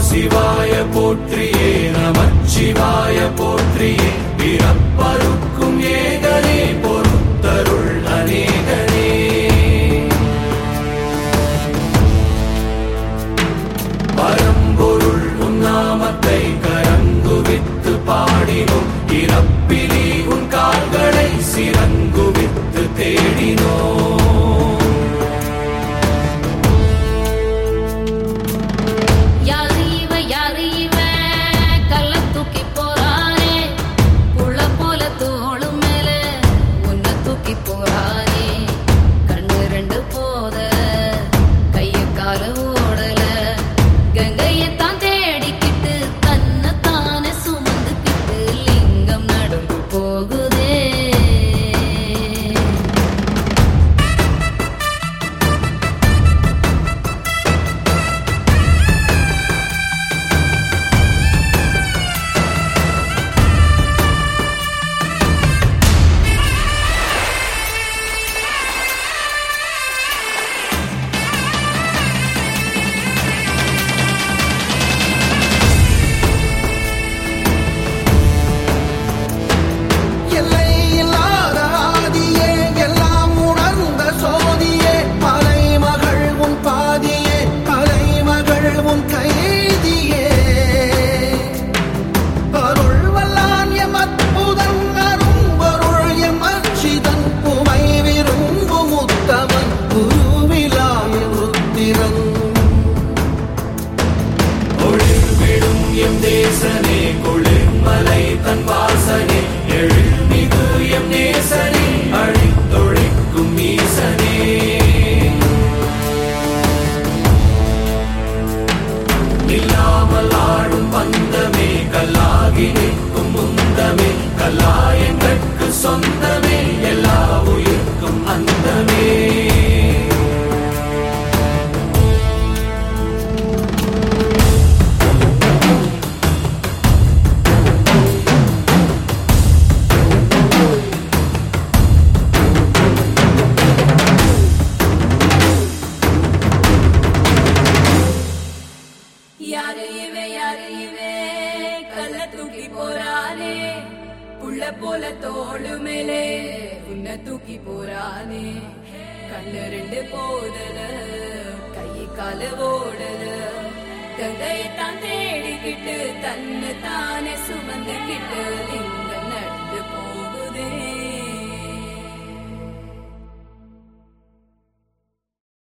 சிவாய போற்றியே நமச்சிவாய போற்றியே பிறப்பருக்கும் ஏகனே பொறுத்தருள் அநேகனே பரம்பொருள் உன் நாமத்தை கரங்குவித்து பாடினோம் இறப்பிலி உன் கால்களை சிறங்குவித்து தேடினோம் சொந்தமே எல்லா உயிர்க்கும் அந்தமே யாரு இவே கல்ல தூக்கி போறானே புள்ள போல தோளு மேலே உன்னை தூக்கி போறானே கண்ணு ரெண்டு போதல கை கால ஓடல கங்கையத்தான் தேடிக்கிட்டு தன்னு தானே சும